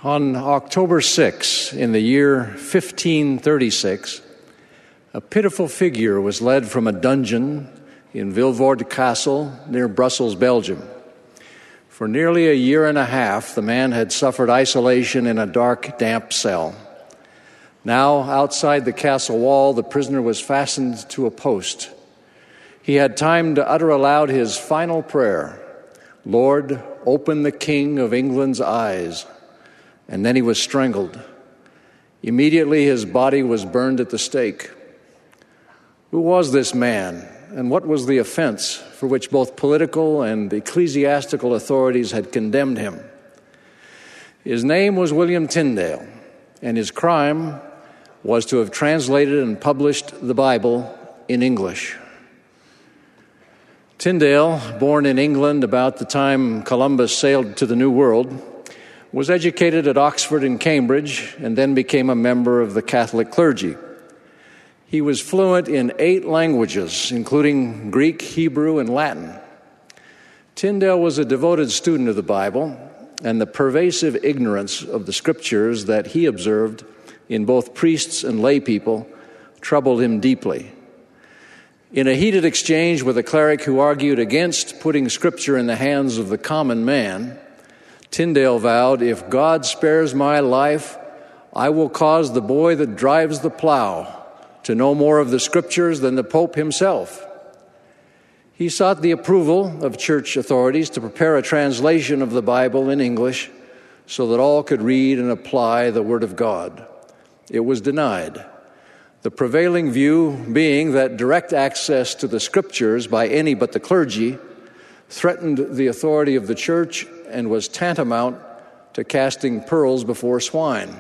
On October 6, in the year 1536, a pitiful figure was led from a dungeon in Vilvoorde Castle near Brussels, Belgium. For nearly a year and a half, the man had suffered isolation in a dark, damp cell. Now, outside the castle wall, the prisoner was fastened to a post. He had time to utter aloud his final prayer, "Lord, open the King of England's eyes." And then he was strangled. Immediately his body was burned at the stake. Who was this man, and what was the offense for which both political and ecclesiastical authorities had condemned him? His name was William Tyndale, and his crime was to have translated and published the Bible in English. Tyndale, born in England about the time Columbus sailed to the New World, was educated at Oxford and Cambridge, and then became a member of the Catholic clergy. He was fluent in 8 languages, including Greek, Hebrew, and Latin. Tyndale was a devoted student of the Bible, and the pervasive ignorance of the Scriptures that he observed in both priests and lay people troubled him deeply. In a heated exchange with a cleric who argued against putting Scripture in the hands of the common man, Tyndale vowed, "If God spares my life, I will cause the boy that drives the plow to know more of the Scriptures than the Pope himself." He sought the approval of church authorities to prepare a translation of the Bible in English so that all could read and apply the Word of God. It was denied, the prevailing view being that direct access to the Scriptures by any but the clergy threatened the authority of the church and was tantamount to casting pearls before swine.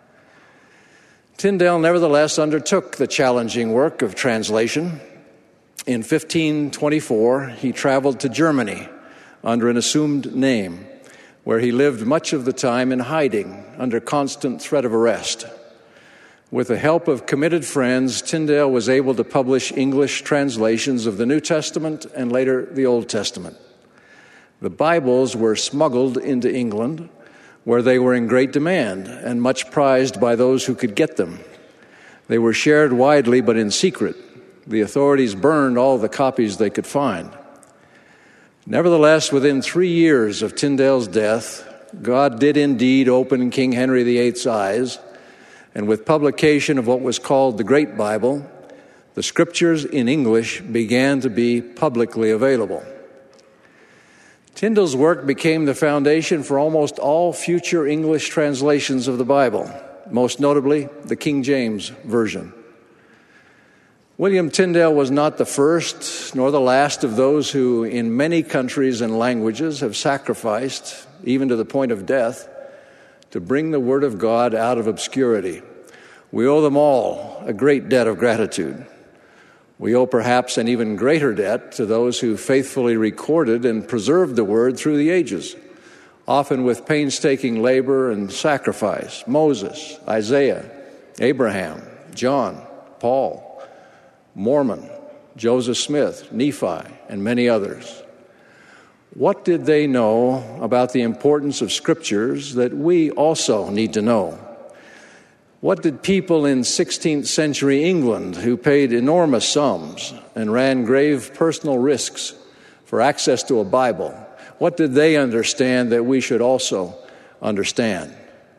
Tyndale nevertheless undertook the challenging work of translation. In 1524, he traveled to Germany under an assumed name, where he lived much of the time in hiding under constant threat of arrest. With the help of committed friends, Tyndale was able to publish English translations of the New Testament and later the Old Testament. The Bibles were smuggled into England, where they were in great demand and much prized by those who could get them. They were shared widely, but in secret. The authorities burned all the copies they could find. Nevertheless, within 3 years of Tyndale's death, God did indeed open King Henry VIII's eyes, and with publication of what was called the Great Bible, the Scriptures in English began to be publicly available. Tyndale's work became the foundation for almost all future English translations of the Bible, most notably the King James Version. William Tyndale was not the first nor the last of those who, in many countries and languages, have sacrificed, even to the point of death, to bring the Word of God out of obscurity. We owe them all a great debt of gratitude. We owe perhaps an even greater debt to those who faithfully recorded and preserved the Word through the ages, often with painstaking labor and sacrifice. Moses, Isaiah, Abraham, John, Paul, Mormon, Joseph Smith, Nephi, and many others. What did they know about the importance of Scriptures that we also need to know? What did people in 16th century England, who paid enormous sums and ran grave personal risks for access to a Bible, what did they understand that we should also understand?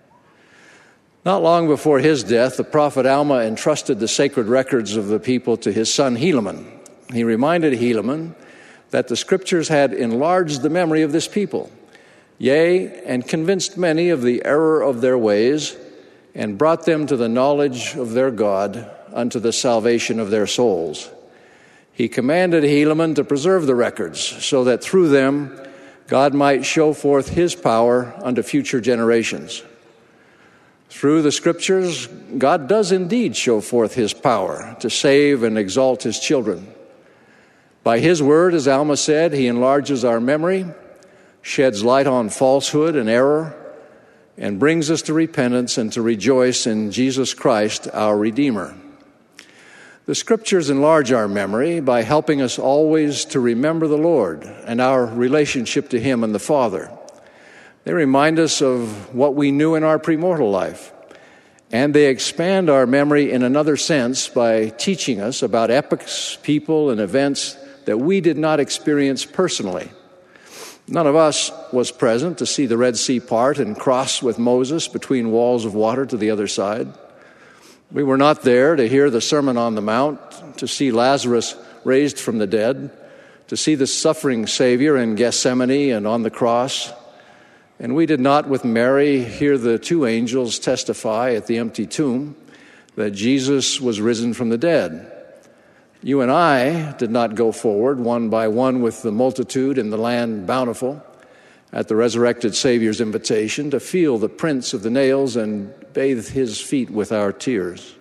Not long before his death, the prophet Alma entrusted the sacred records of the people to his son Helaman. He reminded Helaman that the Scriptures had enlarged the memory of this people, yea, and convinced many of the error of their ways, and brought them to the knowledge of their God unto the salvation of their souls. He commanded Helaman to preserve the records so that through them God might show forth his power unto future generations. Through the Scriptures, God does indeed show forth his power to save and exalt his children. By his word, as Alma said, he enlarges our memory, sheds light on falsehood and error, and brings us to repentance and to rejoice in Jesus Christ, our Redeemer. The Scriptures enlarge our memory by helping us always to remember the Lord and our relationship to him and the Father. They remind us of what we knew in our premortal life, and they expand our memory in another sense by teaching us about epochs, people, and events that we did not experience personally. None of us was present to see the Red Sea part and cross with Moses between walls of water to the other side. We were not there to hear the Sermon on the Mount, to see Lazarus raised from the dead, to see the suffering Savior in Gethsemane and on the cross. And we did not, with Mary, hear the two angels testify at the empty tomb that Jesus was risen from the dead. You and I did not go forward one by one with the multitude in the land bountiful at the resurrected Savior's invitation to feel the prints of the nails and bathe his feet with our tears.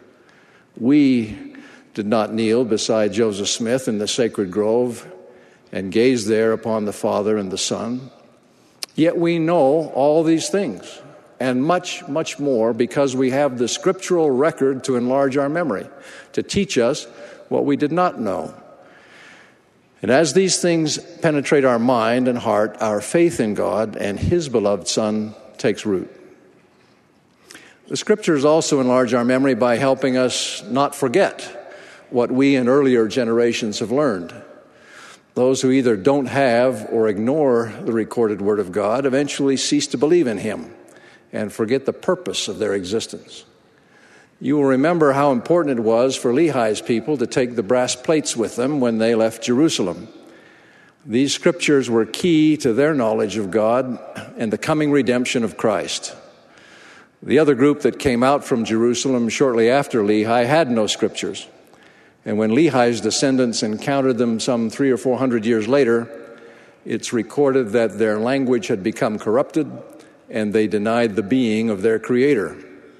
We did not kneel beside Joseph Smith in the sacred grove and gaze there upon the Father and the Son. Yet we know all these things and much, much more because we have the scriptural record to enlarge our memory, to teach us what we did not know. And as these things penetrate our mind and heart, our faith in God and His beloved Son takes root. The Scriptures also enlarge our memory by helping us not forget what we and earlier generations have learned. Those who either don't have or ignore the recorded Word of God eventually cease to believe in Him and forget the purpose of their existence. You will remember how important it was for Lehi's people to take the brass plates with them when they left Jerusalem. These scriptures were key to their knowledge of God and the coming redemption of Christ. The other group that came out from Jerusalem shortly after Lehi had no scriptures. And when Lehi's descendants encountered them some 300 or 400 years later, it's recorded that their language had become corrupted and they denied the being of their Creator.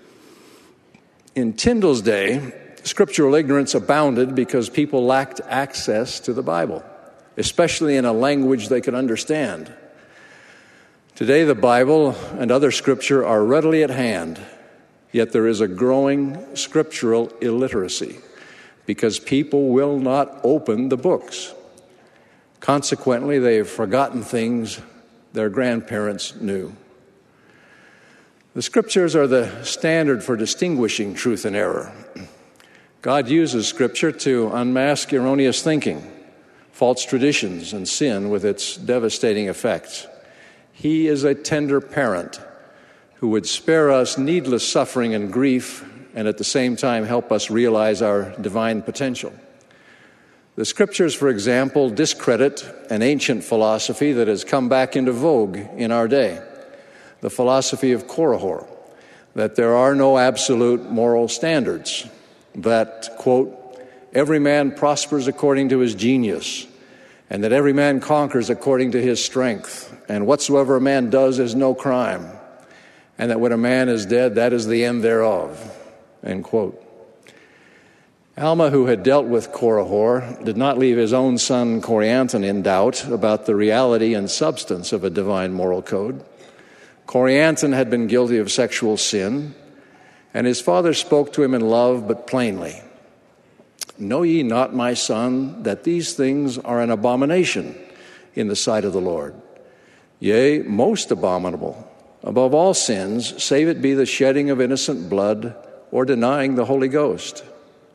In Tyndale's day, scriptural ignorance abounded because people lacked access to the Bible, especially in a language they could understand. Today, the Bible and other scripture are readily at hand, yet there is a growing scriptural illiteracy because people will not open the books. Consequently, they have forgotten things their grandparents knew. The Scriptures are the standard for distinguishing truth and error. God uses Scripture to unmask erroneous thinking, false traditions, and sin with its devastating effects. He is a tender parent who would spare us needless suffering and grief and at the same time help us realize our divine potential. The Scriptures, for example, discredit an ancient philosophy that has come back into vogue in our day. The philosophy of Korihor, that there are no absolute moral standards, that, quote, every man prospers according to his genius, and that every man conquers according to his strength, and whatsoever a man does is no crime, and that when a man is dead, that is the end thereof, end quote. Alma, who had dealt with Korihor, did not leave his own son Corianton in doubt about the reality and substance of a divine moral code. Corianton had been guilty of sexual sin, and his father spoke to him in love but plainly. Know ye not, my son, that these things are an abomination in the sight of the Lord? Yea, most abominable. Above all sins, save it be the shedding of innocent blood or denying the Holy Ghost.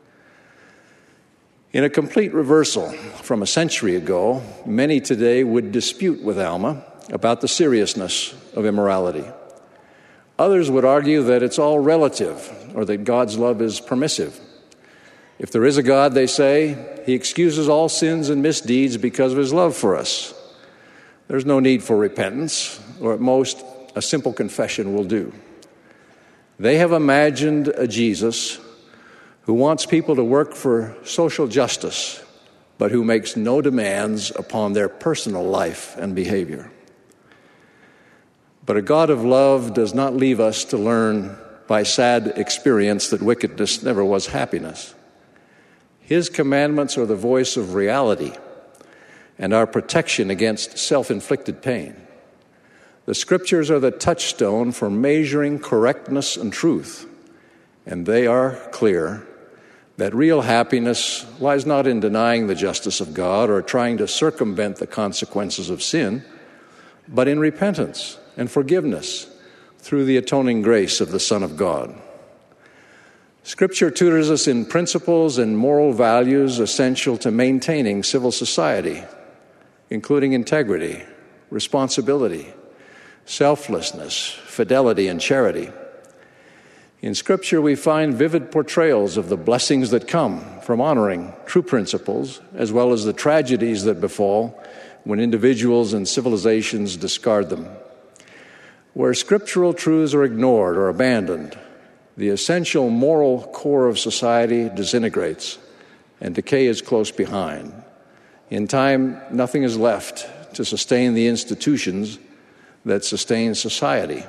In a complete reversal from a century ago, many today would dispute with Alma about the seriousness of immorality. Others would argue that it's all relative, or that God's love is permissive. If there is a God, they say, He excuses all sins and misdeeds because of His love for us. There's no need for repentance, or at most, a simple confession will do. They have imagined a Jesus who wants people to work for social justice, but who makes no demands upon their personal life and behavior. But a God of love does not leave us to learn by sad experience that wickedness never was happiness. His commandments are the voice of reality and our protection against self-inflicted pain. The Scriptures are the touchstone for measuring correctness and truth, and they are clear that real happiness lies not in denying the justice of God or trying to circumvent the consequences of sin, but in repentance and forgiveness through the atoning grace of the Son of God. Scripture tutors us in principles and moral values essential to maintaining civil society, including integrity, responsibility, selflessness, fidelity, and charity. In Scripture, we find vivid portrayals of the blessings that come from honoring true principles, as well as the tragedies that befall when individuals and civilizations discard them. Where scriptural truths are ignored or abandoned, the essential moral core of society disintegrates, and decay is close behind. In time, nothing is left to sustain the institutions that sustain society.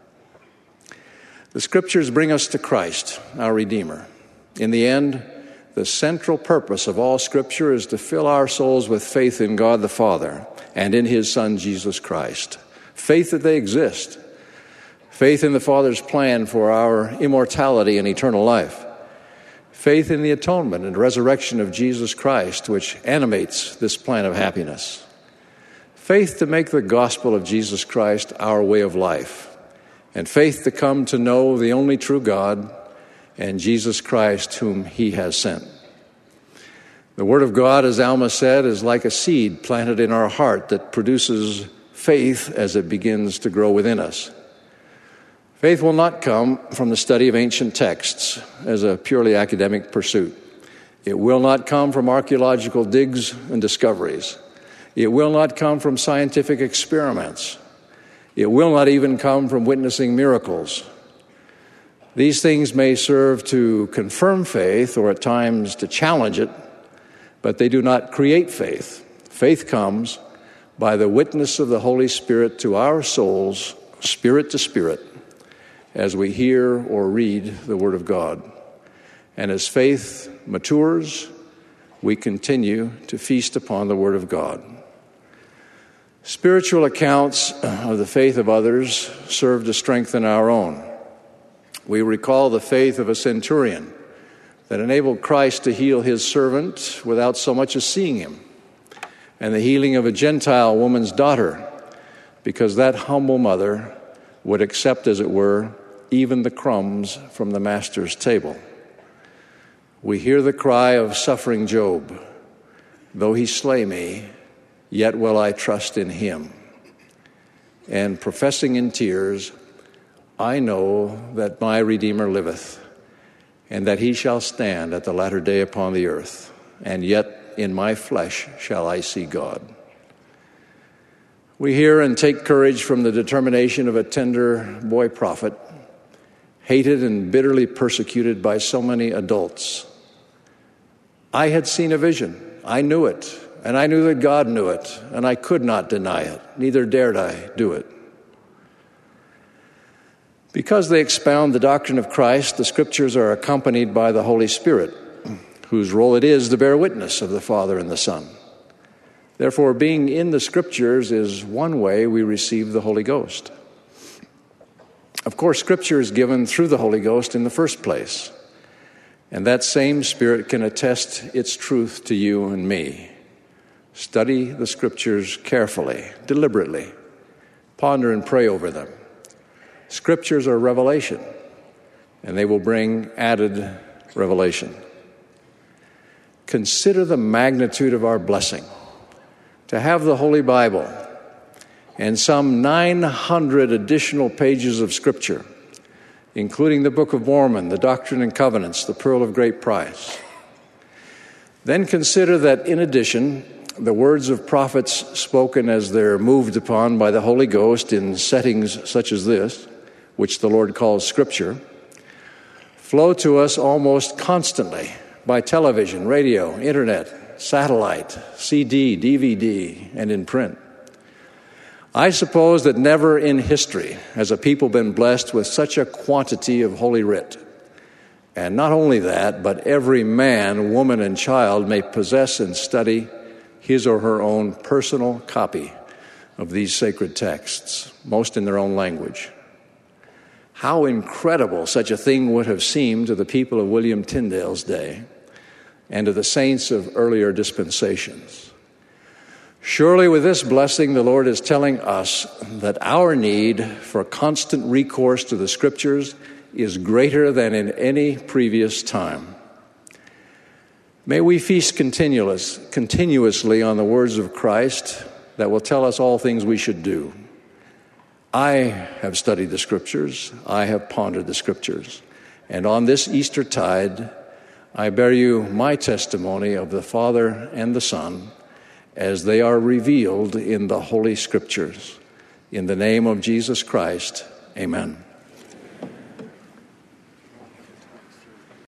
The Scriptures bring us to Christ, our Redeemer. In the end, the central purpose of all Scripture is to fill our souls with faith in God the Father and in His Son, Jesus Christ. Faith that they exist. Faith in the Father's plan for our immortality and eternal life. Faith in the atonement and resurrection of Jesus Christ, which animates this plan of happiness. Faith to make the gospel of Jesus Christ our way of life. And faith to come to know the only true God and Jesus Christ whom He has sent. The Word of God, as Alma said, is like a seed planted in our heart that produces faith as it begins to grow within us. Faith will not come from the study of ancient texts as a purely academic pursuit. It will not come from archaeological digs and discoveries. It will not come from scientific experiments. It will not even come from witnessing miracles. These things may serve to confirm faith or at times to challenge it, but they do not create faith. Faith comes by the witness of the Holy Spirit to our souls, spirit to spirit, as we hear or read the Word of God. And as faith matures, we continue to feast upon the Word of God. Spiritual accounts of the faith of others serve to strengthen our own. We recall the faith of a centurion that enabled Christ to heal his servant without so much as seeing him, and the healing of a Gentile woman's daughter, because that humble mother would accept, as it were, even the crumbs from the master's table. We hear the cry of suffering Job, "Though he slay me, yet will I trust in him." And professing in tears, "I know that my Redeemer liveth, and that he shall stand at the latter day upon the earth, and yet in my flesh shall I see God." We hear and take courage from the determination of a tender boy prophet, hated and bitterly persecuted by so many adults. "I had seen a vision. I knew it, and I knew that God knew it, and I could not deny it, neither dared I do it." Because they expound the doctrine of Christ, the Scriptures are accompanied by the Holy Spirit, whose role it is to bear witness of the Father and the Son. Therefore, being in the Scriptures is one way we receive the Holy Ghost. Of course, Scripture is given through the Holy Ghost in the first place, and that same Spirit can attest its truth to you and me. Study the Scriptures carefully, deliberately. Ponder and pray over them. Scriptures are revelation, and they will bring added revelation. Consider the magnitude of our blessing to have the Holy Bible and some 900 additional pages of Scripture, including the Book of Mormon, the Doctrine and Covenants, the Pearl of Great Price. Then consider that in addition, the words of prophets spoken as they're moved upon by the Holy Ghost in settings such as this, which the Lord calls Scripture, flow to us almost constantly by television, radio, internet, satellite, CD, DVD, and in print. I suppose that never in history has a people been blessed with such a quantity of Holy Writ. And not only that, but every man, woman, and child may possess and study his or her own personal copy of these sacred texts, most in their own language. How incredible such a thing would have seemed to the people of William Tyndale's day and to the saints of earlier dispensations. Surely with this blessing, the Lord is telling us that our need for constant recourse to the Scriptures is greater than in any previous time. May we feast continuously on the words of Christ that will tell us all things we should do. I have studied the Scriptures. I have pondered the Scriptures. And on this Eastertide, I bear you my testimony of the Father and the Son as they are revealed in the Holy Scriptures. In the name of Jesus Christ, amen.